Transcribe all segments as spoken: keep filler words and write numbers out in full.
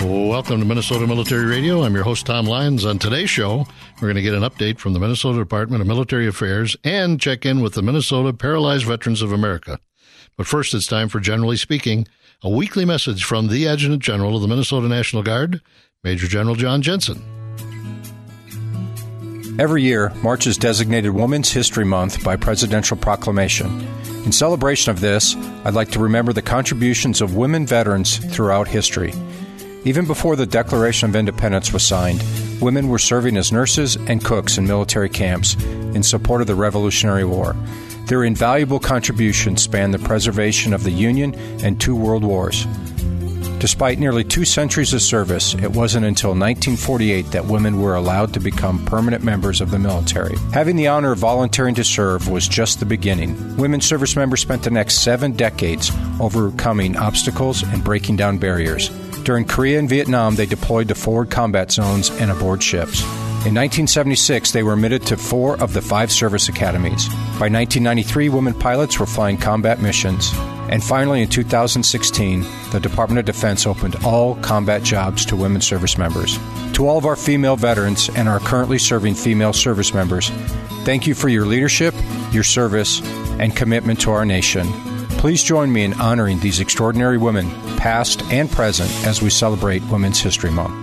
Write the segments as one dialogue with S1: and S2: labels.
S1: Welcome to Minnesota Military Radio. I'm your host, Tom Lyons. On today's show, we're going to get an update from the Minnesota Department of Military Affairs and check in with the Minnesota Paralyzed Veterans of America. But first, it's time for Generally Speaking, a weekly message from the Adjutant General of the Minnesota National Guard, Major General John Jensen.
S2: Every year, March is designated Women's History Month by presidential proclamation. In celebration of this, I'd like to remember the contributions of women veterans throughout history. Even before the Declaration of Independence was signed, women were serving as nurses and cooks in military camps in support of the Revolutionary War. Their invaluable contributions span the preservation of the Union and two world wars. Despite nearly two centuries of service, it wasn't until nineteen forty-eight that women were allowed to become permanent members of the military. Having the honor of volunteering to serve was just the beginning. Women service members spent the next seven decades overcoming obstacles and breaking down barriers. During Korea and Vietnam, they deployed to forward combat zones and aboard ships. In nineteen seventy-six, they were admitted to four of the five service academies. By nineteen ninety-three, women pilots were flying combat missions. And finally, in two thousand sixteen, the Department of Defense opened all combat jobs to women service members. To all of our female veterans and our currently serving female service members, thank you for your leadership, your service, and commitment to our nation. Please join me in honoring these extraordinary women, past and present, as we celebrate Women's History Month.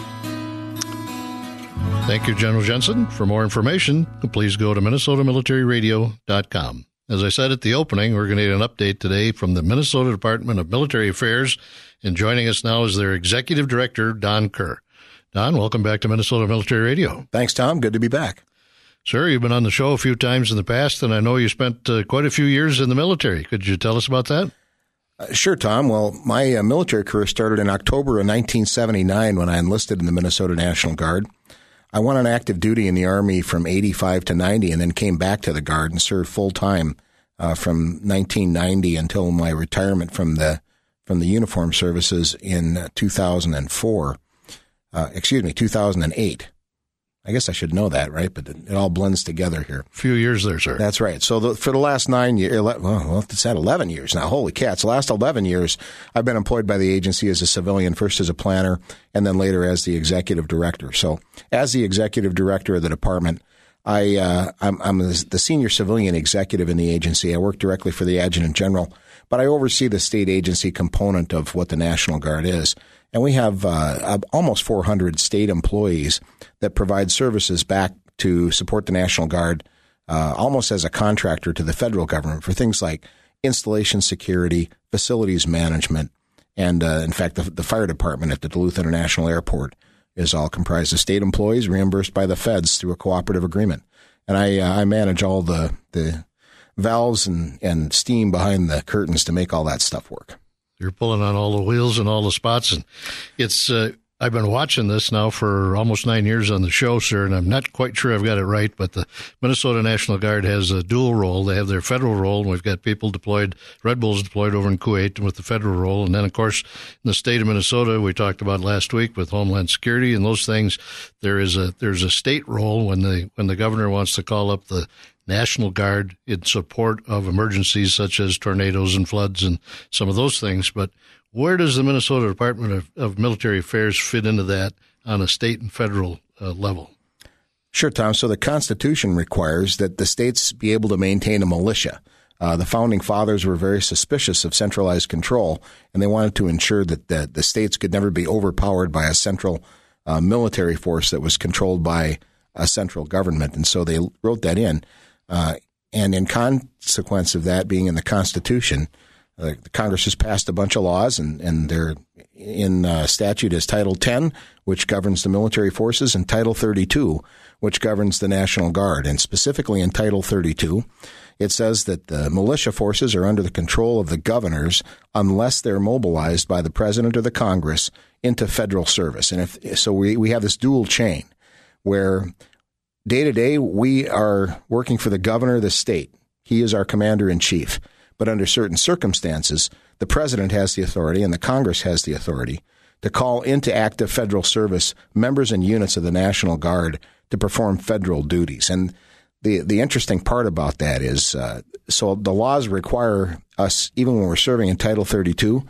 S1: Thank you, General Jensen. For more information, please go to minnesota military radio dot com. As I said at the opening, we're going to get an update today from the Minnesota Department of Military Affairs, and joining us now is their Executive Director, Don Kerr. Don, welcome back to Minnesota Military Radio.
S3: Thanks, Tom. Good to be back.
S1: Sir, you've been on the show a few times in the past, and I know you spent uh, quite a few years in the military. Could you tell us about that?
S3: Uh, sure, Tom. Well, my uh, military career started in October of nineteen seventy-nine when I enlisted in the Minnesota National Guard. I went on active duty in the Army from eighty-five to ninety and then came back to the Guard and served full-time uh, from nineteen ninety until my retirement from the from the uniform services in two thousand four. Uh, excuse me, two thousand eight. I guess I should know that, right? But it, it all blends together here.
S1: A few years there, sir.
S3: That's right. So the, for the last nine years, well, well, it's at eleven years now. Holy cats. The last eleven years, I've been employed by the agency as a civilian, first as a planner, and then later as the executive director. So as the executive director of the department, I, uh, I'm, I'm the senior civilian executive in the agency. I work directly for the Adjutant General, but I oversee the state agency component of what the National Guard is. And we have uh, almost four hundred state employees that provide services back to support the National Guard uh, almost as a contractor to the federal government for things like installation security, facilities management, and uh, in fact, the, the fire department at the Duluth International Airport is all comprised of state employees reimbursed by the feds through a cooperative agreement. And I uh, I manage all the, the valves and, and steam behind the curtains to make all that stuff work.
S1: You're pulling on all the wheels and all the spots. And it's, uh, I've been watching this now for almost nine years on the show, sir, and I'm not quite sure I've got it right, but the Minnesota National Guard has a dual role. They have their federal role, and we've got people deployed, Red Bulls deployed over in Kuwait with the federal role. And then, of course, in the state of Minnesota, we talked about last week with Homeland Security and those things, there is a, there's a state role when the, when the governor wants to call up the National Guard in support of emergencies such as tornadoes and floods and some of those things. But where does the Minnesota Department of, of Military Affairs fit into that on a state and federal uh, level?
S3: Sure, Tom. So the Constitution requires that the states be able to maintain a militia. Uh, the founding fathers were very suspicious of centralized control, and they wanted to ensure that the, the states could never be overpowered by a central uh, military force that was controlled by a central government. And so they wrote that in. Uh, and in consequence of that being in the Constitution, uh, the Congress has passed a bunch of laws, and, and they're in uh, statute is Title ten, which governs the military forces, and Title thirty-two, which governs the National Guard. And specifically in Title thirty-two, it says that the militia forces are under the control of the governors unless they're mobilized by the President or the Congress into federal service. And if so, we, we have this dual chain where day to day, we are working for the governor of the state. He is our commander-in-chief. But under certain circumstances, the president has the authority and the Congress has the authority to call into active federal service members and units of the National Guard to perform federal duties. And the the interesting part about that is, uh, so the laws require us, even when we're serving in Title thirty-two,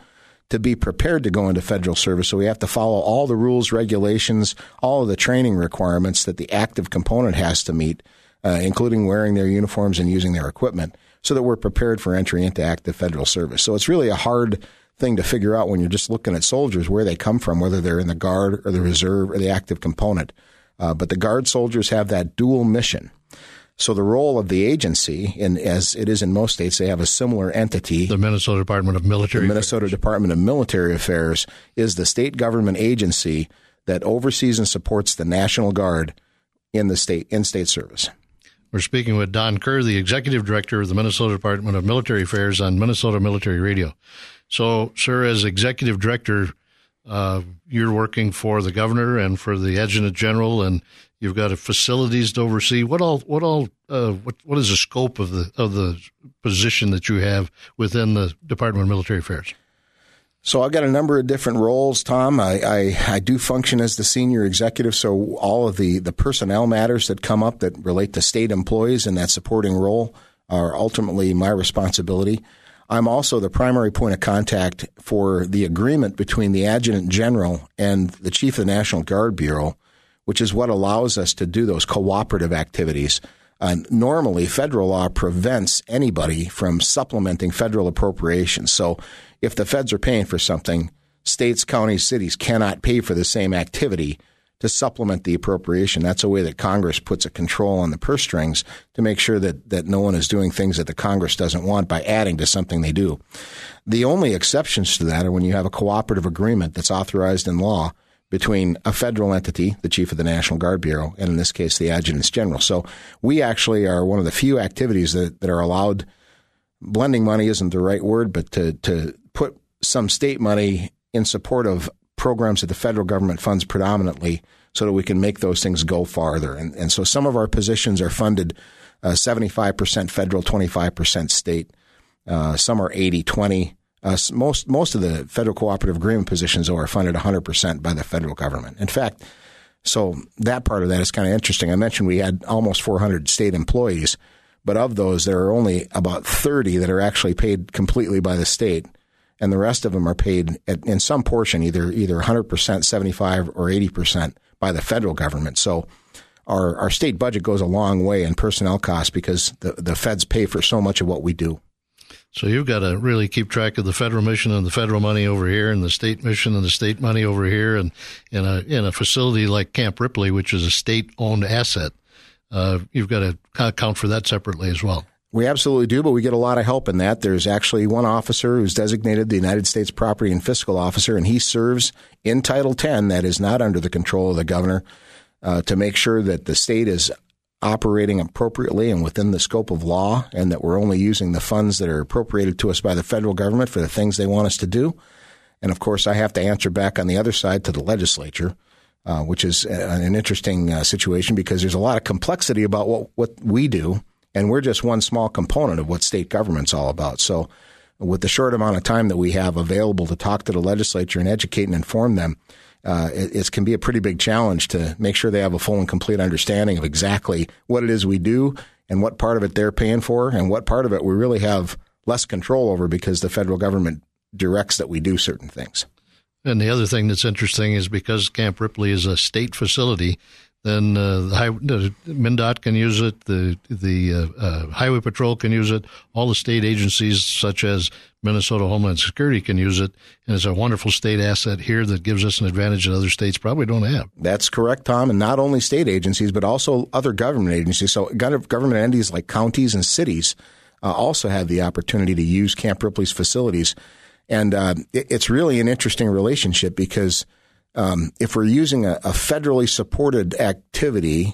S3: to be prepared to go into federal service. So we have to follow all the rules, regulations, all of the training requirements that the active component has to meet, uh, including wearing their uniforms and using their equipment, so that we're prepared for entry into active federal service. So it's really a hard thing to figure out when you're just looking at soldiers, where they come from, whether they're in the Guard or the Reserve or the active component. Uh, but the Guard soldiers have that dual mission. So the role of the agency, in, as it is in most states, they have a similar entity.
S1: The Minnesota Department of Military
S3: The Minnesota
S1: Affairs.
S3: Department of Military Affairs is the state government agency that oversees and supports the National Guard in the state in state service.
S1: We're speaking with Don Kerr, the Executive Director of the Minnesota Department of Military Affairs on Minnesota Military Radio. So, sir, as Executive Director, uh, you're working for the governor and for the Adjutant General, and you've got a facilities to oversee. What all? What all? Uh, what What is the scope of the of the position that you have within the Department of Military Affairs?
S3: So I've got a number of different roles, Tom. I, I, I do function as the senior executive, so all of the, the personnel matters that come up that relate to state employees in that supporting role are ultimately my responsibility. I'm also the primary point of contact for the agreement between the Adjutant General and the Chief of the National Guard Bureau, which is what allows us to do those cooperative activities. Uh, normally, federal law prevents anybody from supplementing federal appropriations. So if the feds are paying for something, states, counties, cities cannot pay for the same activity to supplement the appropriation. That's a way that Congress puts a control on the purse strings to make sure that, that no one is doing things that the Congress doesn't want by adding to something they do. The only exceptions to that are when you have a cooperative agreement that's authorized in law between a federal entity, the Chief of the National Guard Bureau, and in this case, the Adjutant General. So we actually are one of the few activities that, that are allowed. Blending money isn't the right word, but to, to put some state money in support of programs that the federal government funds predominantly so that we can make those things go farther. And, and so some of our positions are funded uh, seventy-five percent federal, twenty-five percent state. Uh, some are eighty twenty. Uh, most most of the federal cooperative agreement positions are funded one hundred percent by the federal government. In fact, so that part of that is kind of interesting. I mentioned we had almost four hundred state employees, but of those, there are only about thirty that are actually paid completely by the state, and the rest of them are paid at, in some portion, either either one hundred percent, seventy-five, or eighty percent by the federal government. So our our state budget goes a long way in personnel costs because the, the feds pay for so much of what we do.
S1: So you've got to really keep track of the federal mission and the federal money over here and the state mission and the state money over here. And in a, in a facility like Camp Ripley, which is a state-owned asset, uh, you've got to account for that separately as well.
S3: We absolutely do, but we get a lot of help in that. There's actually one officer who's designated the United States Property and Fiscal Officer, and he serves in Title ten, that is not under the control of the governor, uh, to make sure that the state is operating appropriately and within the scope of law, and that we're only using the funds that are appropriated to us by the federal government for the things they want us to do. And, of course, I have to answer back on the other side to the legislature, uh, which is an interesting uh, situation because there's a lot of complexity about what, what we do, and we're just one small component of what state government's all about. So with the short amount of time that we have available to talk to the legislature and educate and inform them, Uh, it, it can be a pretty big challenge to make sure they have a full and complete understanding of exactly what it is we do and what part of it they're paying for and what part of it we really have less control over because the federal government directs that we do certain things.
S1: And the other thing that's interesting is because Camp Ripley is a state facility, then uh, the, high, the MnDOT can use it, the the uh, uh, Highway Patrol can use it, all the state agencies such as Minnesota Homeland Security can use it, and it's a wonderful state asset here that gives us an advantage that other states probably don't have.
S3: That's correct, Tom, and not only state agencies, but also other government agencies. So government entities like counties and cities uh, also have the opportunity to use Camp Ripley's facilities, and uh, it, it's really an interesting relationship because Um, if we're using a, a federally supported activity,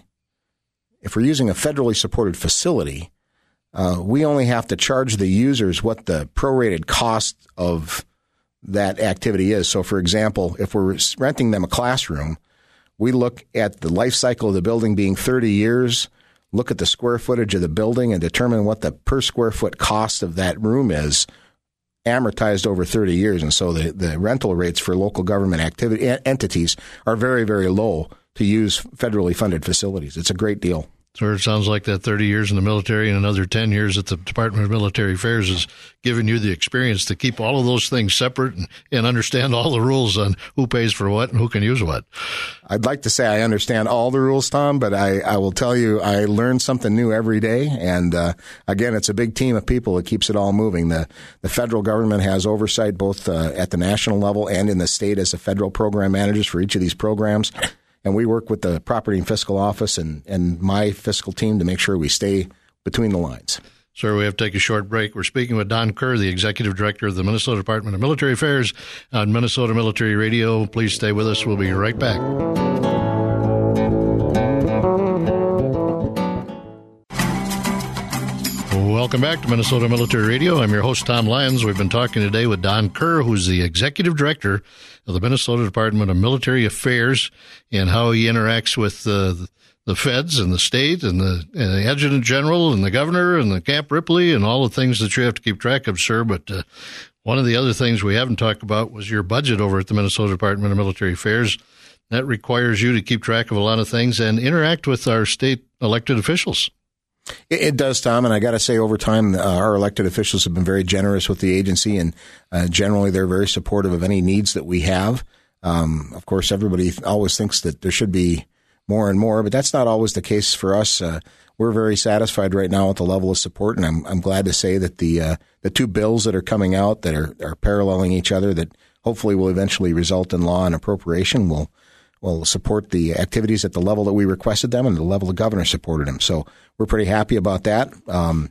S3: if we're using a federally supported facility, uh, we only have to charge the users what the prorated cost of that activity is. So, for example, if we're renting them a classroom, we look at the life cycle of the building being thirty years, look at the square footage of the building, and determine what the per square foot cost of that room is, amortized over thirty years. And so the, the rental rates for local government activity entities are very, very low to use federally funded facilities. It's a great deal.
S1: So it sounds like that thirty years in the military and another ten years at the Department of Military Affairs is giving you the experience to keep all of those things separate and, and understand all the rules on who pays for what and who can use what.
S3: I'd like to say I understand all the rules, Tom, but I, I will tell you I learn something new every day. And uh, again, it's a big team of people that keeps it all moving. The, the federal government has oversight both uh, at the national level and in the state as a federal program managers for each of these programs. And we work with the Property and Fiscal Office and, and my fiscal team to make sure we stay between the lines.
S1: Sir, we have to take a short break. We're speaking with Don Kerr, the Executive Director of the Minnesota Department of Military Affairs on Minnesota Military Radio. Please stay with us. We'll be right back. Welcome back to Minnesota Military Radio. I'm your host, Tom Lyons. We've been talking today with Don Kerr, who's the Executive Director of the Minnesota Department of Military Affairs, and how he interacts with uh, the feds and the state and the, and the Adjutant General and the Governor and the Camp Ripley and all the things that you have to keep track of, sir. But uh, one of the other things we haven't talked about was your budget over at the Minnesota Department of Military Affairs. That requires you to keep track of a lot of things and interact with our state elected officials.
S3: It does, Tom, and I got to say, over time, uh, our elected officials have been very generous with the agency, and uh, generally they're very supportive of any needs that we have. Um, of course, everybody always thinks that there should be more and more, but that's not always the case for us. Uh, we're very satisfied right now with the level of support, and I'm, I'm glad to say that the uh, the two bills that are coming out that are, are paralleling each other that hopefully will eventually result in law and appropriation will will support the activities at the level that we requested them and the level the governor supported them. So we're pretty happy about that. Um,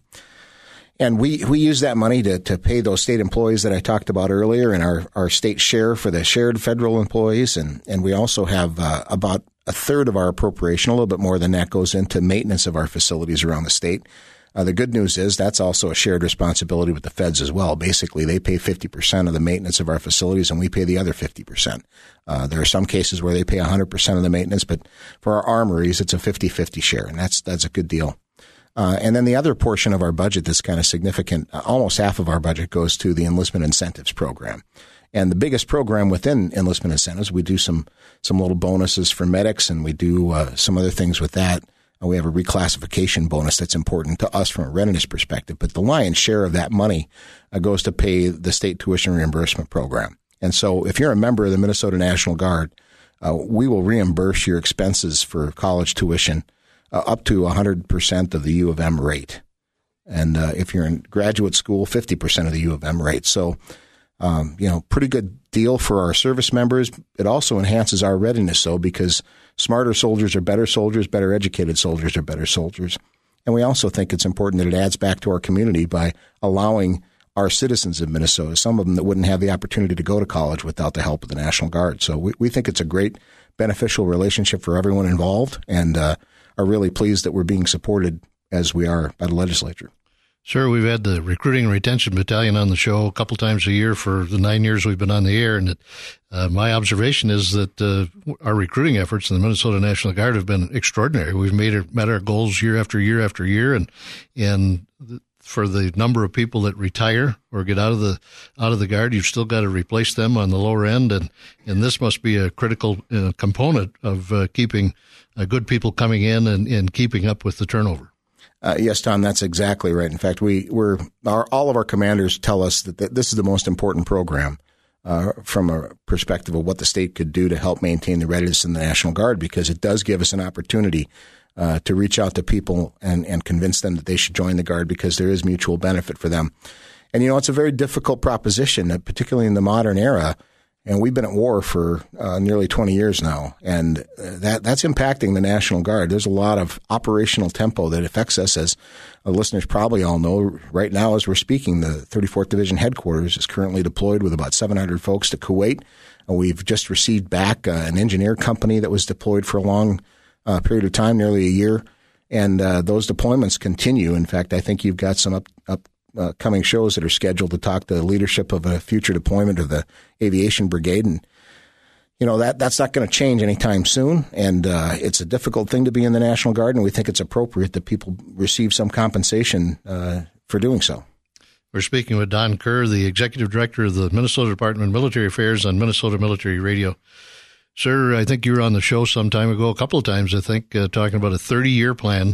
S3: and we, we use that money to, to pay those state employees that I talked about earlier and our, our state share for the shared federal employees. And, and we also have uh, about a third of our appropriation, a little bit more than that, goes into maintenance of our facilities around the state. Uh, the good news is that's also a shared responsibility with the feds as well. Basically, they pay fifty percent of the maintenance of our facilities, and we pay the other fifty percent. Uh, there are some cases where they pay one hundred percent of the maintenance, but for our armories, it's a fifty-fifty share, and that's that's a good deal. Uh, and then the other portion of our budget that's kind of significant, uh, almost half of our budget goes to the enlistment incentives program. And the biggest program within enlistment incentives, we do some some little bonuses for medics, and we do uh, some other things with that. We have a reclassification bonus that's important to us from a readiness perspective. But the lion's share of that money uh, goes to pay the state tuition reimbursement program. And so if you're a member of the Minnesota National Guard, uh, we will reimburse your expenses for college tuition uh, up to one hundred percent of the U of M rate. And uh, if you're in graduate school, fifty percent of the U of M rate. So, um, you know, pretty good deal for our service members. It also enhances our readiness, though, because smarter soldiers are better soldiers, better educated soldiers are better soldiers. And we also think it's important that it adds back to our community by allowing our citizens of Minnesota, some of them that wouldn't have the opportunity to go to college without the help of the National Guard. So we, we think it's a great beneficial relationship for everyone involved, and uh, are really pleased that we're being supported as we are by the legislature.
S1: Sir, we've had the Recruiting and Retention Battalion on the show a couple times a year for the nine years we've been on the air, and it, uh, my observation is that uh, our recruiting efforts in the Minnesota National Guard have been extraordinary. We've made it, met our goals year after year after year, and and for the number of people that retire or get out of the out of the Guard, you've still got to replace them on the lower end, and and this must be a critical uh, component of uh, keeping uh, good people coming in and, and keeping up with the turnover.
S3: Uh, yes, Tom, that's exactly right. In fact, we, we're our, all of our commanders tell us that, that this is the most important program uh, from a perspective of what the state could do to help maintain the readiness in the National Guard, because it does give us an opportunity uh, to reach out to people and, and convince them that they should join the Guard, because there is mutual benefit for them. And, you know, it's a very difficult proposition, particularly in the modern era. And we've been at war for uh, nearly twenty years now, and that that's impacting the National Guard. There's a lot of operational tempo that affects us, as the listeners probably all know. Right now, as we're speaking, the thirty-fourth Division headquarters is currently deployed with about seven hundred folks to Kuwait. Uh, we've just received back uh, an engineer company that was deployed for a long uh, period of time, nearly a year, and uh, those deployments continue. In fact, I think you've got some up, up Uh, coming shows that are scheduled to talk to the leadership of a future deployment of the Aviation Brigade. And, you know, that that's not going to change anytime soon. And uh, it's a difficult thing to be in the National Guard, and we think it's appropriate that people receive some compensation uh, for doing so.
S1: We're speaking with Don Kerr, the Executive Director of the Minnesota Department of Military Affairs on Minnesota Military Radio. Sir, I think you were on the show some time ago, a couple of times, I think, uh, talking about a thirty-year plan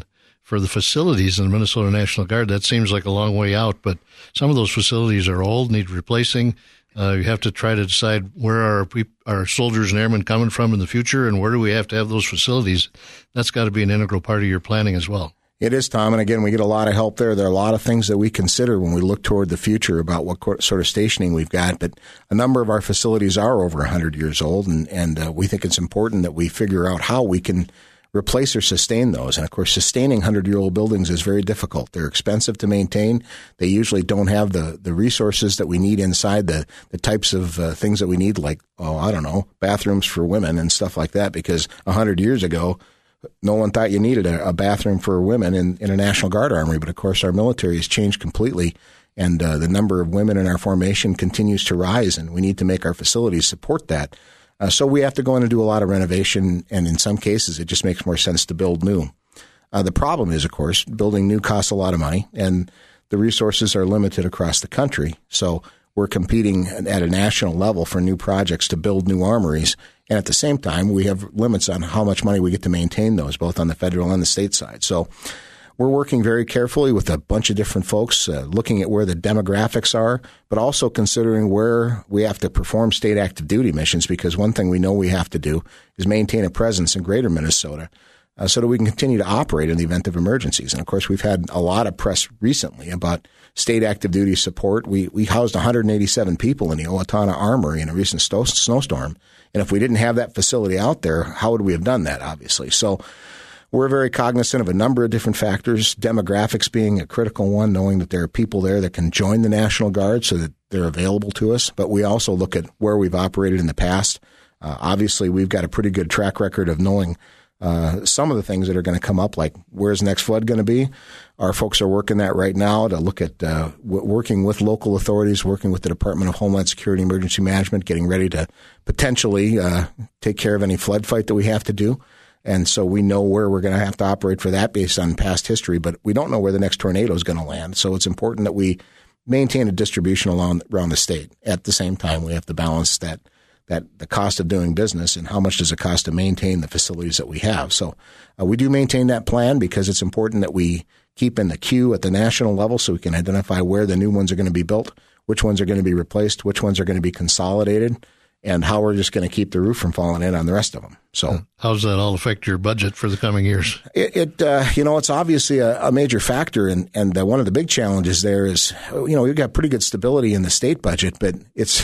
S1: for the facilities in the Minnesota National Guard, that seems like a long way out, but some of those facilities are old, need replacing. Uh, you have to try to decide where are our, our soldiers and airmen coming from in the future, and where do we have to have those facilities. That's got to be an integral part of your planning as well.
S3: It is, Tom, and again, we get a lot of help there. There are a lot of things that we consider when we look toward the future about what sort of stationing we've got, but a number of our facilities are over one hundred years old, and, and uh, we think it's important that we figure out how we can replace or sustain those. And, of course, sustaining one hundred-year-old buildings is very difficult. They're expensive to maintain. They usually don't have the, the resources that we need inside, the, the types of uh, things that we need, like, oh, I don't know, bathrooms for women and stuff like that, because one hundred years ago, no one thought you needed a, a bathroom for women in, in a National Guard armory. But, of course, our military has changed completely, and uh, the number of women in our formation continues to rise, and we need to make our facilities support that. Uh, so we have to go in and do a lot of renovation, and in some cases, it just makes more sense to build new. Uh, the problem is, of course, building new costs a lot of money, and the resources are limited across the country. So we're competing at a national level for new projects to build new armories. And at the same time, we have limits on how much money we get to maintain those, both on the federal and the state side. So we're working very carefully with a bunch of different folks, uh, looking at where the demographics are, but also considering where we have to perform state active duty missions, because one thing we know we have to do is maintain a presence in greater Minnesota uh, so that we can continue to operate in the event of emergencies. And, of course, we've had a lot of press recently about state active duty support. We we housed one hundred eighty-seven people in the Owatonna Armory in a recent sto- snowstorm. And if we didn't have that facility out there, how would we have done that, obviously? So we're very cognizant of a number of different factors, demographics being a critical one, knowing that there are people there that can join the National Guard so that they're available to us. But we also look at where we've operated in the past. Uh, obviously, we've got a pretty good track record of knowing uh, some of the things that are going to come up, like where's the next flood going to be. Our folks are working that right now to look at uh, w- working with local authorities, working with the Department of Homeland Security Emergency Management, getting ready to potentially uh, take care of any flood fight that we have to do. And so we know where we're going to have to operate for that based on past history, but we don't know where the next tornado is going to land. So it's important that we maintain a distribution around, around the state. At the same time, we have to balance that that the cost of doing business and how much does it cost to maintain the facilities that we have. So uh, we do maintain that plan because it's important that we keep in the queue at the national level so we can identify where the new ones are going to be built, which ones are going to be replaced, which ones are going to be consolidated, and how we're just going to keep the roof from falling in on the rest of them. So,
S1: how does that all affect your budget for the coming years?
S3: It, it uh, you know, it's obviously a, a major factor, and and uh, one of the big challenges there is, you know, we've got pretty good stability in the state budget, but it's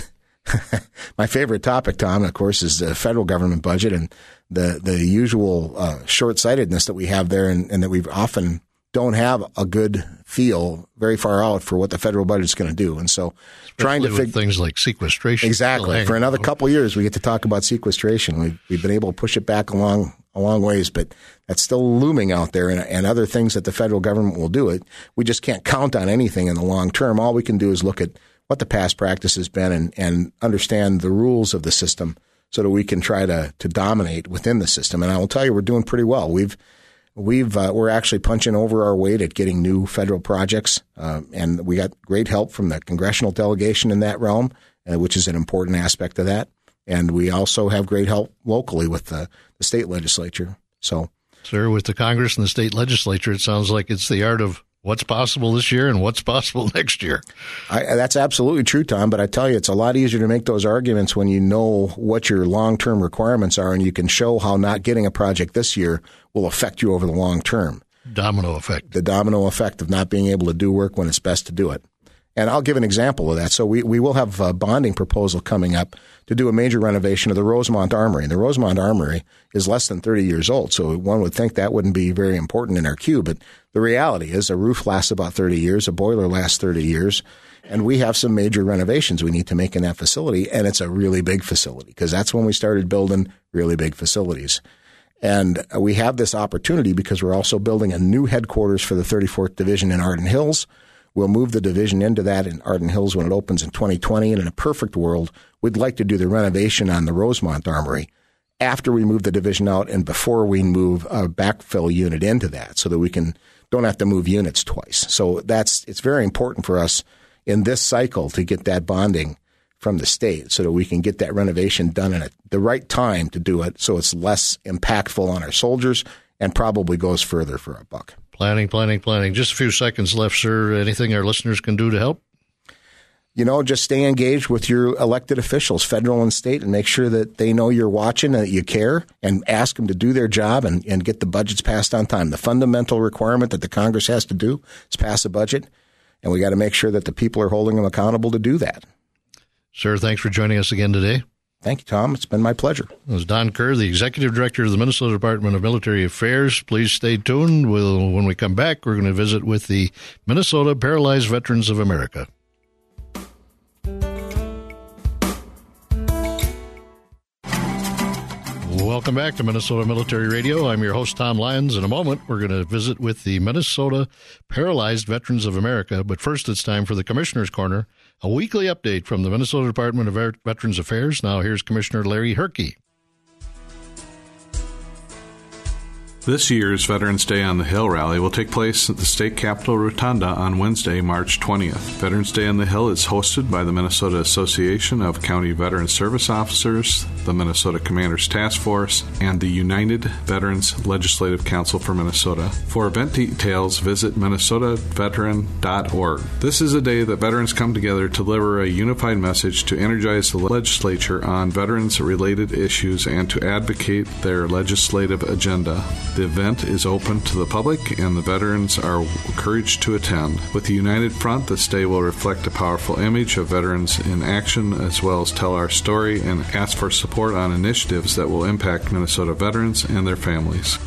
S3: my favorite topic, Tom, of course, is the federal government budget and the the usual uh, short-sightedness that we have there, and, and that we often don't have a good feel very far out for what the federal budget is going to do. And so
S1: Especially
S3: trying to figure
S1: things like sequestration.
S3: Exactly. For another couple of years, we get to talk about sequestration. We've, we've been able to push it back a long, a long ways, but that's still looming out there, and, and other things that the federal government will do. It. We just can't count on anything in the long term. All we can do is look at what the past practice has been and, and understand the rules of the system so that we can try to, to dominate within the system. And I will tell you, we're doing pretty well. We've We've uh, we're actually punching over our weight at getting new federal projects, uh, and we got great help from the congressional delegation in that realm, uh, which is an important aspect of that. And we also have great help locally with the, the state legislature. So,
S1: sir, with the Congress and the state legislature, it sounds like it's the art of what's possible this year and what's possible next year.
S3: I, that's absolutely true, Tom. But I tell you, it's a lot easier to make those arguments when you know what your long-term requirements are, and you can show how not getting a project this year will affect you over the long term.
S1: Domino effect.
S3: The domino effect of not being able to do work when it's best to do it. And I'll give an example of that. So we, we will have a bonding proposal coming up to do a major renovation of the Rosemont Armory. And the Rosemont Armory is less than thirty years old, so one would think that wouldn't be very important in our queue. But the reality is a roof lasts about thirty years, a boiler lasts thirty years, and we have some major renovations we need to make in that facility, and it's a really big facility because that's when we started building really big facilities. And we have this opportunity because we're also building a new headquarters for the thirty-fourth Division in Arden Hills. We'll move the division into that in Arden Hills when it opens in twenty twenty. And in a perfect world, we'd like to do the renovation on the Rosemont Armory after we move the division out and before we move a backfill unit into that so that we can don't have to move units twice. So that's it's very important for us in this cycle to get that bonding from the state so that we can get that renovation done at the right time to do it so it's less impactful on our soldiers and probably goes further for our buck.
S1: Planning, planning, planning. Just a few seconds left, sir. Anything our listeners can do to help?
S3: You know, just stay engaged with your elected officials, federal and state, and make sure that they know you're watching and that you care, and ask them to do their job and, and get the budgets passed on time. The fundamental requirement that the Congress has to do is pass a budget, and we got to make sure that the people are holding them accountable to do that.
S1: Sir, thanks for joining us again today.
S3: Thank you, Tom. It's been my pleasure.
S1: It was Don Kerr, the Executive Director of the Minnesota Department of Military Affairs. Please stay tuned. We'll, when we come back, we're going to visit with the Minnesota Paralyzed Veterans of America. Welcome back to Minnesota Military Radio. I'm your host, Tom Lyons. In a moment, we're going to visit with the Minnesota Paralyzed Veterans of America. But first, it's time for the Commissioner's Corner, a weekly update from the Minnesota Department of Veterans Affairs. Now, here's Commissioner Larry Herke.
S4: This year's Veterans Day on the Hill rally will take place at the State Capitol Rotunda on Wednesday, March twentieth. Veterans Day on the Hill is hosted by the Minnesota Association of County Veteran Service Officers, the Minnesota Commanders Task Force, and the United Veterans Legislative Council for Minnesota. For event details, visit minnesota veteran dot org. This is a day that veterans come together to deliver a unified message to energize the legislature on veterans-related issues and to advocate their legislative agenda. The event is open to the public, and the veterans are encouraged to attend. With the United Front, this day will reflect a powerful image of veterans in action, as well as tell our story and ask for support on initiatives that will impact Minnesota veterans and their families.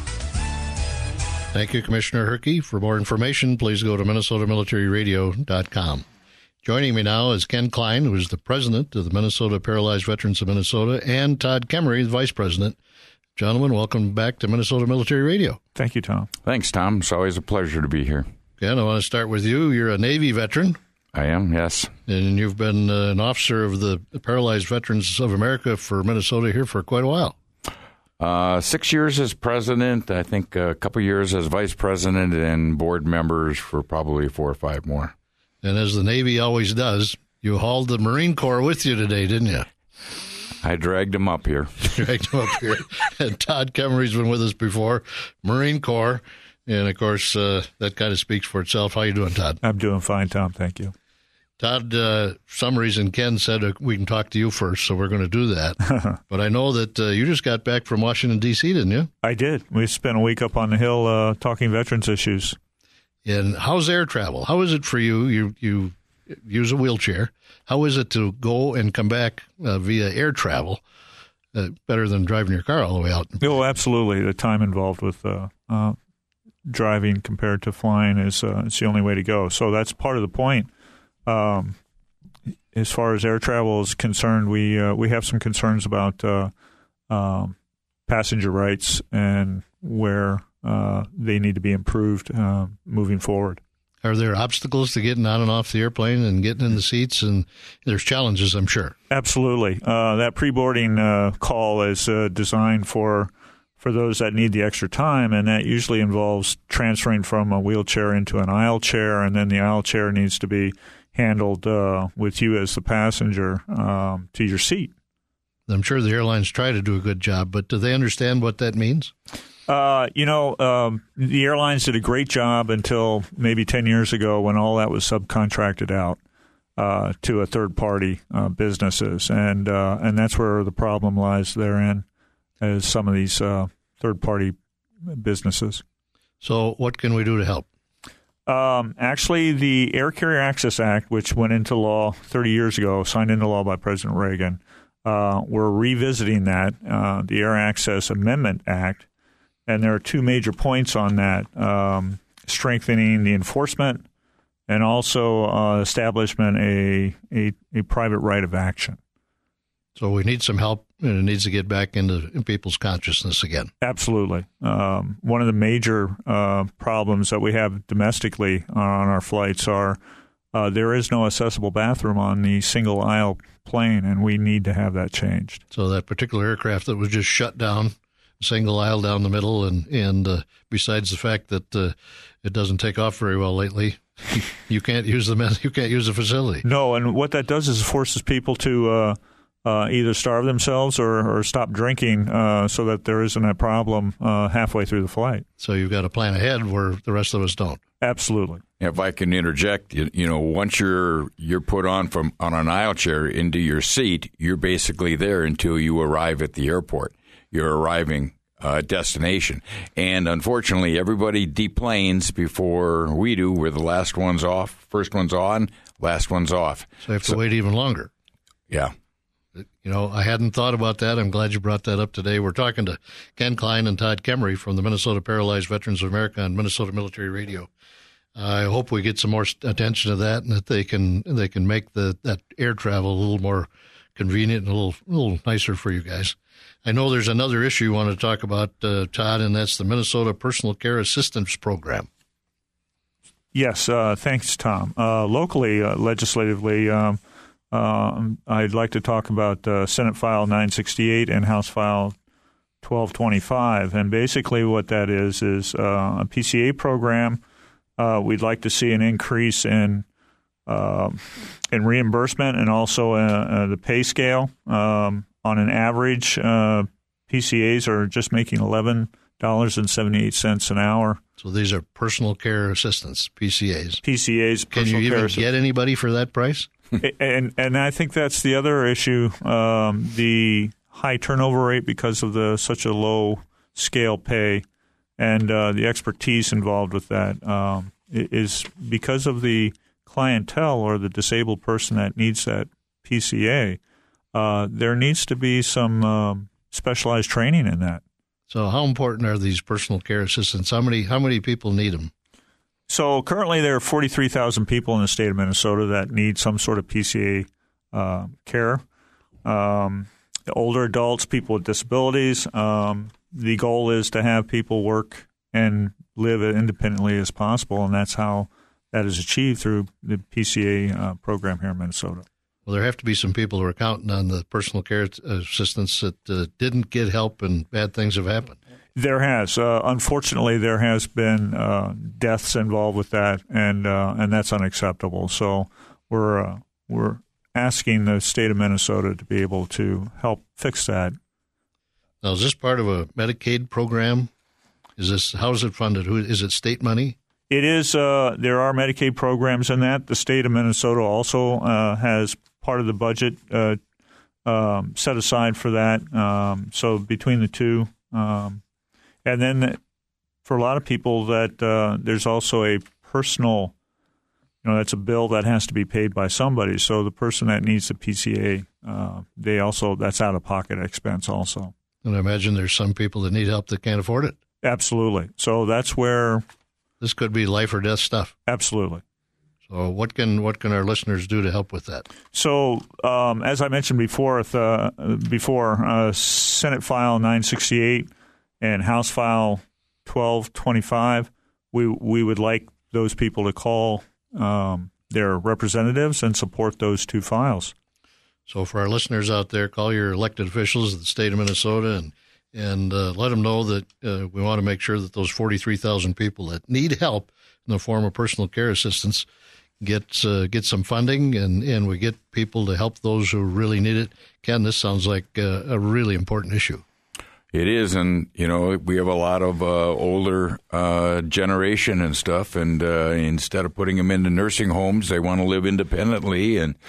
S1: Thank you, Commissioner Herke. For more information, please go to minnesota military radio dot com. Joining me now is Ken Klein, who is the president of the Minnesota Paralyzed Veterans of Minnesota, and Todd Kemery, the vice president. Gentlemen, welcome back to Minnesota Military Radio.
S5: Thank you, Tom.
S6: Thanks, Tom. It's always a pleasure to be here.
S1: Ken, I want to start with you. You're a Navy veteran.
S6: I am, yes.
S1: And you've been uh, an officer of the Paralyzed Veterans of America for Minnesota here for quite a while.
S6: Uh, six years as president, I think a couple years as vice president, and board members for probably four or five more.
S1: And as the Navy always does, you hauled the Marine Corps with you today, didn't you?
S6: I dragged him up here.
S1: dragged him up here. And Todd Kemery's been with us before, Marine Corps. And, of course, uh, that kind of speaks for itself. How you doing, Todd?
S5: I'm doing fine, Tom. Thank you.
S1: Todd, uh, for some reason, Ken said uh, we can talk to you first, so we're going to do that. But I know that uh, you just got back from Washington, D C, didn't you?
S5: I did. We spent a week up on the Hill uh, talking veterans issues.
S1: And how's air travel? How is it for you? You, you use a wheelchair. How is it to go and come back uh, via air travel? Uh, better than driving your car all the way out.
S5: Oh, absolutely. The time involved with uh, uh, driving compared to flying is uh, it's the only way to go. So that's part of the point. Um, as far as air travel is concerned, we uh, we have some concerns about uh, um, passenger rights and where uh, they need to be improved uh, moving forward.
S1: Are there obstacles to getting on and off the airplane and getting in the seats? And there's challenges, I'm sure.
S5: Absolutely. Uh, that pre-boarding uh, call is uh, designed for for those that need the extra time, and that usually involves transferring from a wheelchair into an aisle chair, and then the aisle chair needs to be handled uh, with you as the passenger um, to your seat.
S1: I'm sure the airlines try to do a good job, but do they understand what that means?
S5: Uh, you know, um, the airlines did a great job until maybe ten years ago when all that was subcontracted out uh, to a third-party uh, businesses, and uh, and that's where the problem lies therein, as some of these uh, third-party businesses.
S1: So what can we do to help?
S5: Um, actually, the Air Carrier Access Act, which went into law thirty years ago, signed into law by President Reagan, uh, we're revisiting that, uh, the Air Access Amendment Act. And there are two major points on that, um, strengthening the enforcement and also uh, establishment a, a a private right of action.
S1: So we need some help, and it needs to get back into in people's consciousness again.
S5: Absolutely. Um, one of the major uh, problems that we have domestically on our flights are uh, there is no accessible bathroom on the single-aisle plane, and we need to have that changed.
S1: So that particular aircraft that was just shut down, single aisle down the middle, and and uh, besides the fact that uh, it doesn't take off very well lately, you can't use the you can't use the facility.
S5: No, and what that does is it forces people to uh, uh, either starve themselves or, or stop drinking uh, so that there isn't a problem uh, halfway through the flight.
S1: So you've got to plan ahead where the rest of us don't.
S5: Absolutely.
S6: If I can interject, you, you know, once you're you're put on from on an aisle chair into your seat, you're basically there until you arrive at the airport. You're arriving uh, destination, and unfortunately, everybody deplanes before we do. We're the last ones off, first one's on, last one's off.
S1: So you have to
S6: So-
S1: wait even longer.
S6: Yeah.
S1: You know, I hadn't thought about that. I'm glad you brought that up today. We're talking to Ken Klein and Todd Kemery from the Minnesota Paralyzed Veterans of America on Minnesota Military Radio. I hope we get some more attention to that, and that they can they can make the that air travel a little more convenient and a little a little nicer for you guys. I know there's another issue you want to talk about, uh, Todd, and that's the Minnesota Personal Care Assistance Program.
S5: Yes, uh, thanks, Tom. Uh, locally, uh, legislatively, um, uh, I'd like to talk about uh, Senate File nine sixty-eight and House File twelve twenty-five. And basically what that is is uh, a P C A program. Uh, we'd like to see an increase in uh, in reimbursement and also uh, uh, the pay scale. Um, on an average, uh, P C As are just making eleven dollars and seventy-eight cents an hour.
S1: So these are personal care assistants, P C As.
S5: P C As,
S1: Can you
S5: personal
S1: even
S5: care
S1: get anybody for that price?
S5: and and I think that's the other issue, um, the high turnover rate because of the such a low scale pay, and uh, the expertise involved with that um, is because of the clientele or the disabled person that needs that P C A. Uh, there needs to be some um, specialized training in that.
S1: So how important are these personal care assistants? How many how many people need them?
S5: So currently there are forty-three thousand people in the state of Minnesota that need some sort of P C A uh, care. Um, older adults, people with disabilities. Um, the goal is to have people work and live as independently as possible, and that's how that is achieved through the P C A uh, program here in Minnesota.
S1: Well, there have to be some people who are counting on the personal care assistants that uh, didn't get help and bad things have happened.
S5: There has. Uh, unfortunately, there has been uh, deaths involved with that, and uh, and that's unacceptable. So we're uh, we're asking the state of Minnesota to be able to help fix that.
S1: Now, is this part of a Medicaid program? Is this how is it funded? Who is it? State money?
S5: It is. Uh, there are Medicaid programs in that. The state of Minnesota also uh, has part of the budget uh, um, set aside for that. Um, so between the two. Um, And then for a lot of people that uh, there's also a personal, you know, that's a bill that has to be paid by somebody. So the person that needs the P C A, uh, they also, that's out-of-pocket expense also.
S1: And I imagine there's some people that need help that can't afford it.
S5: Absolutely. So that's where.
S1: This could be life or death stuff.
S5: Absolutely.
S1: So what can what can our listeners do to help with that?
S5: So um, as I mentioned before, uh, before uh, Senate File nine sixty-eight and House File twelve twenty-five, we we would like those people to call um, their representatives and support those two files.
S1: So for our listeners out there, call your elected officials of the state of Minnesota and and uh, let them know that uh, we want to make sure that those forty-three thousand people that need help in the form of personal care assistance get uh, get some funding and, and we get people to help those who really need it. Ken, this sounds like uh, a really important issue.
S6: It is, and, you know, we have a lot of uh, older uh, generation and stuff, and uh, instead of putting them into nursing homes, they want to live independently, and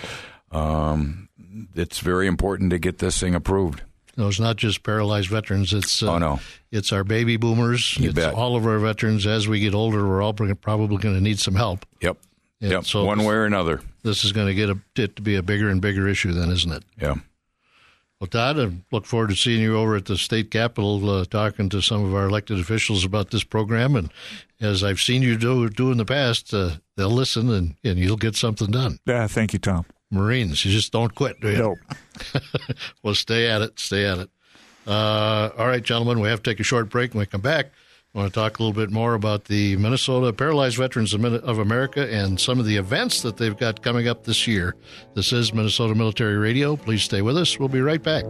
S6: um, it's very important to get this thing approved.
S1: No, it's not just paralyzed veterans. It's uh,
S6: oh, no.
S1: It's our baby boomers.
S6: You
S1: it's
S6: bet.
S1: all of our veterans. As we get older, we're all probably going to need some help.
S6: Yep,
S1: And
S6: yep.
S1: so
S6: one way or another.
S1: This is going to get a, it to be a bigger and bigger issue then, isn't it?
S6: Yeah.
S1: Well, Todd, I look forward to seeing you over at the state capitol uh, talking to some of our elected officials about this program. And as I've seen you do, do in the past, uh, they'll listen and, and you'll get something done.
S5: Yeah, thank you, Tom.
S1: Marines, you just don't quit, do you?
S5: Nope.
S1: Well, stay at it. Stay at it. Uh, all right, gentlemen, we have to take a short break. When we come back, I want to talk a little bit more about the Minnesota Paralyzed Veterans of America and some of the events that they've got coming up this year. This is Minnesota Military Radio. Please stay with us. We'll be right back.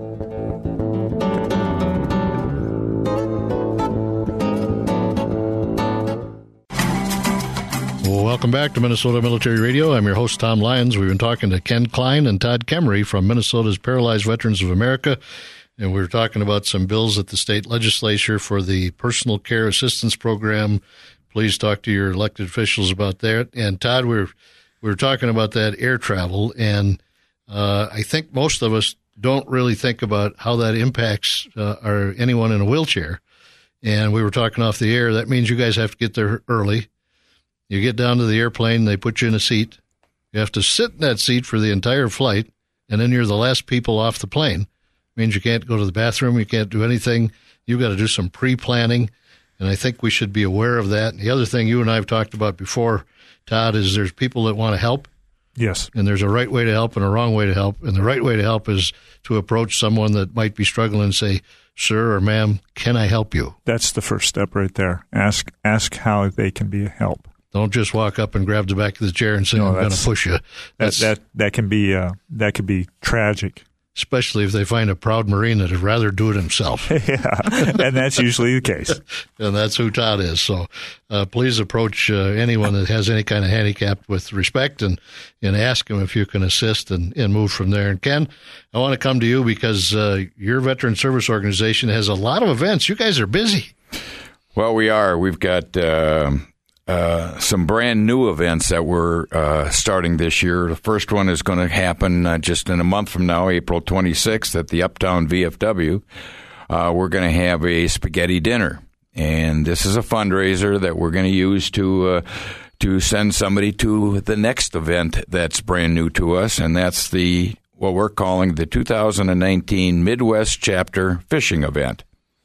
S1: welcome back to Minnesota Military Radio. I'm your host, Tom Lyons. We've been talking to Ken Klein and Todd Kemery from Minnesota's Paralyzed Veterans of America, and we were talking about some bills at the state legislature for the Personal Care Assistance Program. Please talk to your elected officials about that. And Todd, we were, we were talking about that air travel, and uh, I think most of us don't really think about how that impacts uh, our, anyone in a wheelchair. And we were talking off the air. That means you guys have to get there early. You get down to the airplane, they put you in a seat. You have to sit in that seat for the entire flight, and then you're the last people off the plane. It means you can't go to the bathroom, you can't do anything. You've got to do some pre-planning, and I think we should be aware of that. And the other thing you and I have talked about before, Todd, is there's people that want to help.
S5: Yes.
S1: And there's a right way to help and a wrong way to help. And the right way to help is to approach someone that might be struggling and say, sir or ma'am, can I help you?
S5: That's the first step right there. Ask ask how they can be a help.
S1: Don't just walk up and grab the back of the chair and say, no, I'm going to push you.
S5: That's, that that that can be uh, that could be tragic.
S1: Especially if they find a proud Marine that would rather do it himself.
S5: Yeah, and that's usually the case.
S1: And that's who Todd is. So uh, please approach uh, anyone that has any kind of handicap with respect and, and ask them if you can assist and, and move from there. And Ken, I want to come to you because uh, your veteran service organization has a lot of events. You guys are busy.
S6: Well, we are. We've got uh, uh, some brand new events that we're uh, starting this year. The first one is going to happen uh, just in a month from now, April twenty-sixth, at the Uptown V F W. Uh, we're going to have a spaghetti dinner, and this is a fundraiser that we're going to use to uh, to send somebody to the next event that's brand new to us, and that's the what we're calling the two thousand nineteen Midwest Chapter Fishing Event.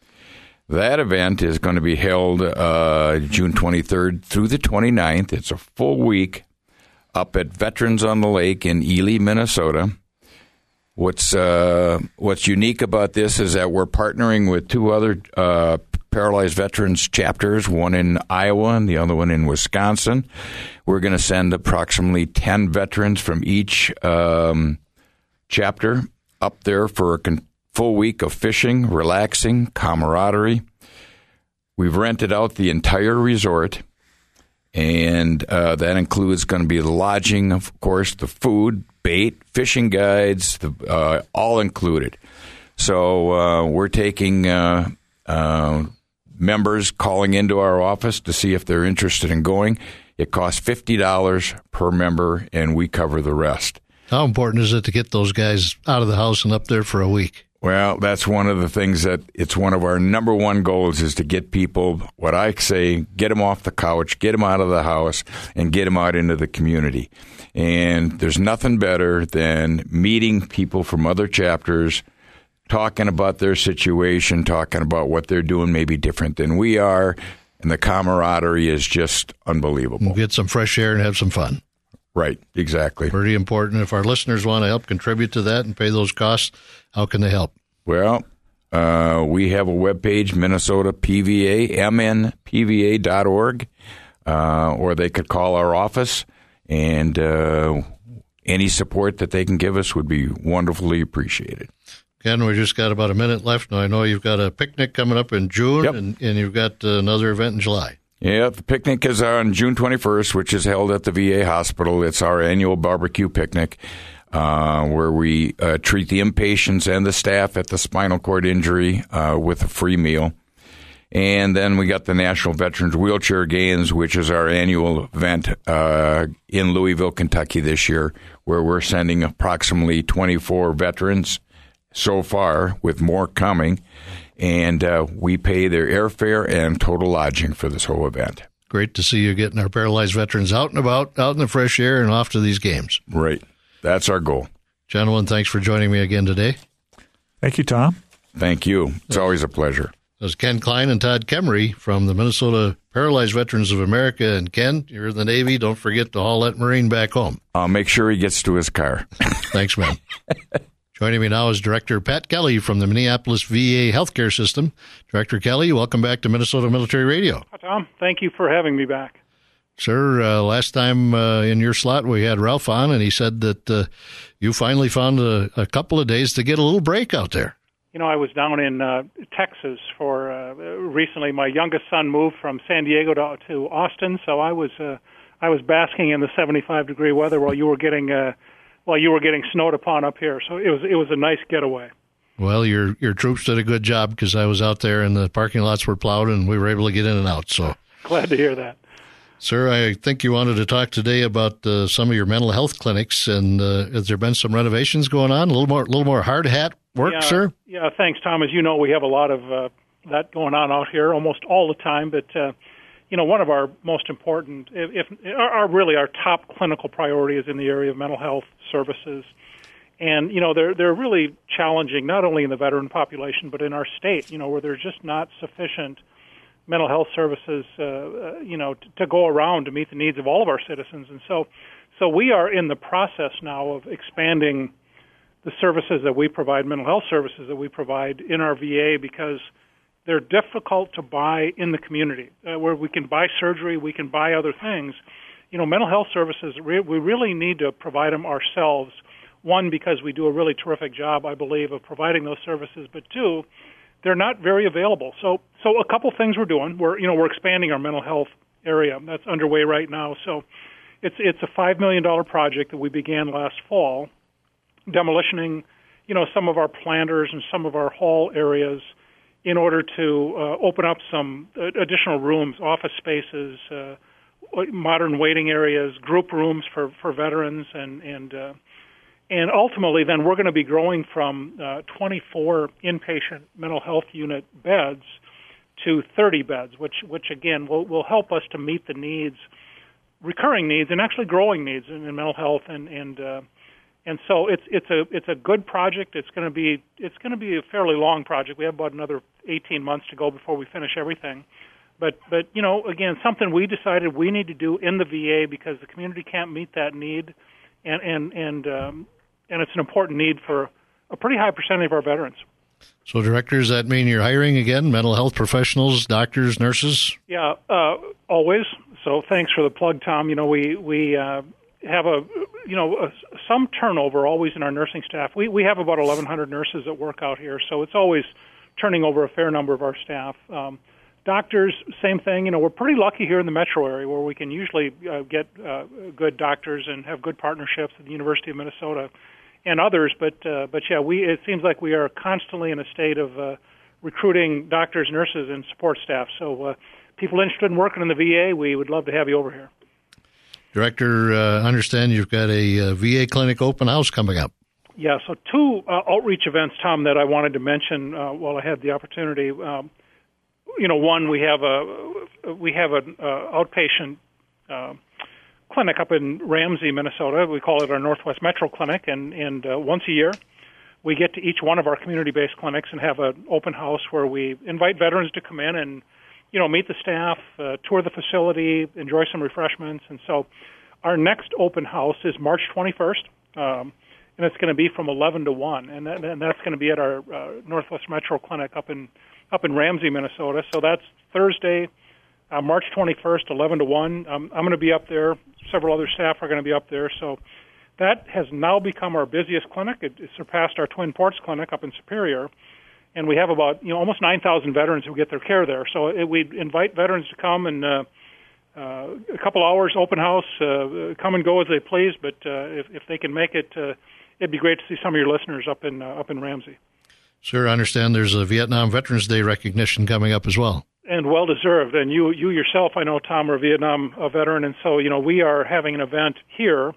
S6: That event is going to be held uh, June twenty-third through the twenty-ninth. It's a full week up at Veterans on the Lake in Ely, Minnesota. What's uh, what's unique about this is that we're partnering with two other uh, paralyzed veterans chapters, one in Iowa and the other one in Wisconsin. We're going to send approximately ten veterans from each um, chapter up there for a con- full week of fishing, relaxing, camaraderie. We've rented out the entire resort, and uh, that includes going to be the lodging, of course, the food, bait, fishing guides, the, uh, all included. So uh, we're taking uh, uh, members calling into our office to see if they're interested in going. It costs fifty dollars per member, and we cover the rest.
S1: How important is it to get those guys out of the house and up there for a week?
S6: Well, that's one of the things that it's one of our number one goals is to get people, what I say, get them off the couch, get them out of the house, and get them out into the community. And there's nothing better than meeting people from other chapters, talking about their situation, talking about what they're doing maybe different than we are, and the camaraderie is just unbelievable.
S1: We'll get some fresh air and have some fun.
S6: Right, exactly.
S1: Pretty important. If our listeners want to help contribute to that and pay those costs, how can they help?
S6: Well, uh, we have a webpage, Minnesota P V A, M N P V A dot org, uh, or they could call our office, and uh, any support that they can give us would be wonderfully appreciated.
S1: Ken, we just got about a minute left. Now, I know you've got a picnic coming up in June,
S6: yep.
S1: and, and you've got uh, another event in July.
S6: Yeah, the picnic is on June twenty-first, which is held at the V A hospital. It's our annual barbecue picnic uh, where we uh, treat the inpatients and the staff at the spinal cord injury uh, with a free meal. And then we got the National Veterans Wheelchair Games, which is our annual event uh, in Louisville, Kentucky this year, where we're sending approximately twenty-four veterans so far, with more coming. And uh, we pay their airfare and total lodging for this whole event.
S1: Great to see you getting our paralyzed veterans out and about, out in the fresh air and off to these games.
S6: Right. That's our goal.
S1: Gentlemen, thanks for joining me again today.
S5: Thank you, Tom.
S6: Thank you. It's always a pleasure.
S1: That was Ken Klein and Todd Kemery from the Minnesota Paralyzed Veterans of America. And Ken, you're in the Navy. Don't forget to haul that Marine back home.
S6: I'll make sure he gets to his car.
S1: Thanks, man. Joining me now is Director Pat Kelly from the Minneapolis V A Healthcare System. Director Kelly, welcome back to Minnesota Military Radio.
S7: Hi, Tom. Thank you for having me back.
S1: Sir, uh, last time uh, in your slot we had Ralph on, and he said that uh, you finally found a, a couple of days to get a little break out there.
S7: You know, I was down in uh, Texas for uh, recently. My youngest son moved from San Diego to, to Austin, so I was uh, I was basking in the seventy-five degree weather while you were getting uh, while you were getting snowed upon up here. So it was it was a nice getaway.
S1: Well, your your troops did a good job because I was out there and the parking lots were plowed and we were able to get in and out. So
S7: glad to hear that.
S1: Sir, I think you wanted to talk today about uh, some of your mental health clinics, and uh, has there been some renovations going on? A little more, a little more hard hat work,
S7: yeah,
S1: sir?
S7: Yeah, thanks, Tom. As you know, we have a lot of uh, that going on out here almost all the time. But uh, you know, one of our most important, if, if our, our really our top clinical priority is in the area of mental health services, and you know, they're they're really challenging not only in the veteran population but in our state. You know, where there's just not sufficient mental health services, uh, you know, t- to go around to meet the needs of all of our citizens. And so, so we are in the process now of expanding the services that we provide, mental health services that we provide in our V A, because they're difficult to buy in the community, uh, where we can buy surgery, we can buy other things. You know, mental health services, re- we really need to provide them ourselves. One, because we do a really terrific job, I believe, of providing those services, but two, they're not very available. So, so a couple things we're doing. We're, you know, we're expanding our mental health area. That's underway right now. So, it's it's a five million dollar project that we began last fall, demolitioning, you know, some of our planters and some of our hall areas, in order to uh, open up some additional rooms, office spaces, uh, modern waiting areas, group rooms for for veterans, and and. Uh, And ultimately, then, we're going to be growing from uh, twenty-four inpatient mental health unit beds to thirty beds, which, which again, will, will help us to meet the needs, recurring needs, and actually growing needs in, in mental health. And and uh, and so it's it's a it's a good project. It's going to be it's going to be a fairly long project. We have about another eighteen months to go before we finish everything. But but you know, again, something we decided we need to do in the V A because the community can't meet that need, and and and um, and it's an important need for a pretty high percentage of our veterans.
S1: So, Director, does that mean you're hiring again mental health professionals, doctors, nurses?
S7: Yeah, uh, always. So thanks for the plug, Tom. You know, we we uh, have a you know a, some turnover always in our nursing staff. We we have about eleven hundred nurses that work out here, so it's always turning over a fair number of our staff. Um, doctors, same thing. You know, we're pretty lucky here in the metro area where we can usually uh, get uh, good doctors and have good partnerships with the University of Minnesota and others, but uh, but yeah, we it seems like we are constantly in a state of uh, recruiting doctors, nurses, and support staff. So uh, people interested in working in the V A, we would love to have you over here.
S1: Director, uh, I understand you've got a uh, V A clinic open house coming up.
S7: Yeah, so two uh, outreach events, Tom, that I wanted to mention uh, while I had the opportunity. Um, you know, one, we have a we have an uh, outpatient Uh, clinic up in Ramsey, Minnesota. We call it our Northwest Metro Clinic, and, and uh, once a year we get to each one of our community-based clinics and have an open house where we invite veterans to come in and, you know, meet the staff, uh, tour the facility, enjoy some refreshments. And so our next open house is March twenty-first, um, and it's going to be from eleven to one, and, that, and that's going to be at our uh, Northwest Metro Clinic up in up in Ramsey, Minnesota. So that's Thursday, Uh, March twenty-first, eleven to one. Um, I'm going to be up there. Several other staff are going to be up there. So that has now become our busiest clinic. It, it surpassed our Twin Ports Clinic up in Superior. And we have about, you know, almost nine thousand veterans who get their care there. So it, we invite veterans to come and uh, uh, a couple hours, open house, uh, come and go as they please. But uh, if, if they can make it, uh, it'd be great to see some of your listeners up in, uh, up in Ramsey.
S1: Sir, I understand there's a Vietnam Veterans Day recognition coming up as well.
S7: And well-deserved. And you you yourself, I know, Tom, are a Vietnam a veteran, and so, you know, we are having an event here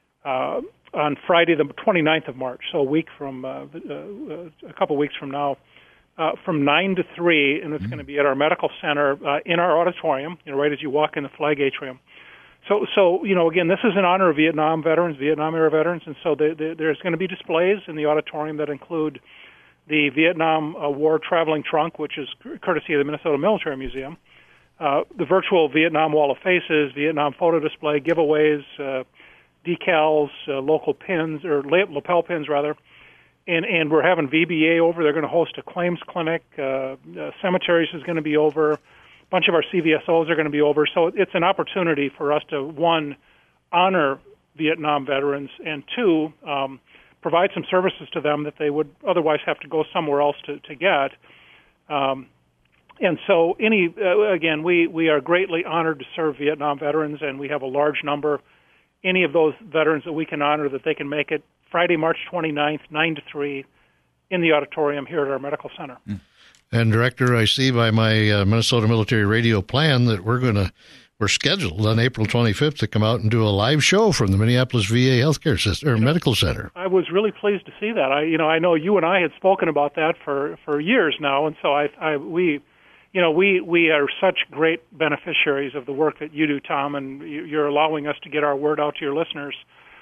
S7: uh, on Friday, the twenty-ninth of March, so a week from, uh, uh, a couple weeks from now, uh, from nine to three, and it's mm-hmm. going to be at our medical center uh, in our auditorium, you know, right as you walk in the flag atrium. So, so you know, again, this is in honor of Vietnam veterans, Vietnam-era veterans, and so they, they, there's going to be displays in the auditorium that include the Vietnam uh, War traveling trunk, which is courtesy of the Minnesota Military Museum, uh, the virtual Vietnam Wall of Faces, Vietnam photo display, giveaways, uh, decals, uh, local pins, or lapel pins, rather. And, and we're having V B A over. They're going to host a claims clinic. Uh, uh, cemeteries is going to be over. A bunch of our C V S Os are going to be over. So it's an opportunity for us to, one, honor Vietnam veterans, and two, um, provide some services to them that they would otherwise have to go somewhere else to, to get. Um, and so, any uh, again, we, we are greatly honored to serve Vietnam veterans, and we have a large number. Any of those veterans that we can honor, that they can make it Friday, March twenty-ninth, nine to three, in the auditorium here at our medical center.
S1: And, Director, I see by my uh, Minnesota Military Radio plan that we're going to we're scheduled on April twenty-fifth to come out and do a live show from the Minneapolis V A Healthcare System or Medical Center.
S7: I was really pleased to see that. I, you know, I know you and I had spoken about that for, for years now, and so I, I we. You know, we, we are such great beneficiaries of the work that you do, Tom, and you're allowing us to get our word out to your listeners.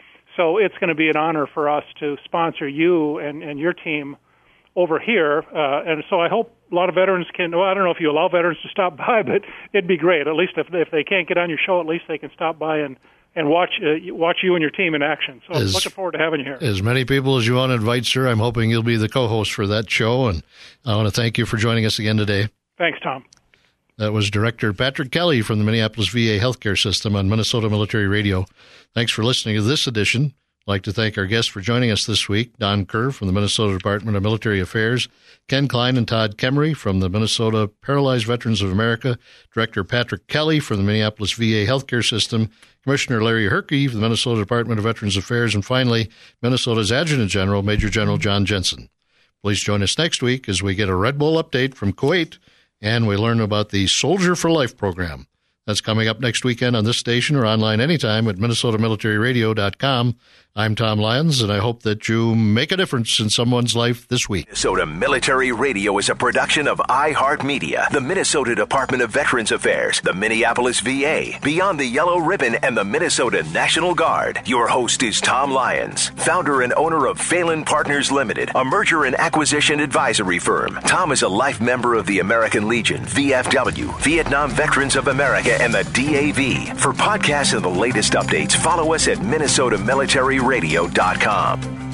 S7: So it's going to be an honor for us to sponsor you and, and your team over here. Uh, and so I hope a lot of veterans can, well, I don't know if you allow veterans to stop by, but it'd be great. At least if, if they can't get on your show, at least they can stop by and, and watch uh, watch you and your team in action. So I'm looking forward to having you here.
S1: As many people as you want to invite, sir, I'm hoping you'll be the co-host for that show. And I want to thank you for joining us again today.
S7: Thanks, Tom.
S1: That was Director Patrick Kelly from the Minneapolis V A Healthcare System on Minnesota Military Radio. Thanks for listening to this edition. I'd like to thank our guests for joining us this week, Don Kerr from the Minnesota Department of Military Affairs, Ken Klein and Todd Kemery from the Minnesota Paralyzed Veterans of America, Director Patrick Kelly from the Minneapolis V A Healthcare System, Commissioner Larry Herkey from the Minnesota Department of Veterans Affairs, and finally, Minnesota's Adjutant General, Major General John Jensen. Please join us next week as we get a Red Bull update from Kuwait, and we learn about the Soldier for Life program. That's coming up next weekend on this station or online anytime at minnesota military radio dot com. I'm Tom Lyons, and I hope that you make a difference in someone's life this week.
S8: Minnesota Military Radio is a production of iHeartMedia, the Minnesota Department of Veterans Affairs, the Minneapolis V A, Beyond the Yellow Ribbon, and the Minnesota National Guard. Your host is Tom Lyons, founder and owner of Phelan Partners Limited, a merger and acquisition advisory firm. Tom is a life member of the American Legion, V F W, Vietnam Veterans of America, and the D A V. For podcasts and the latest updates, follow us at minnesota military radio dot com.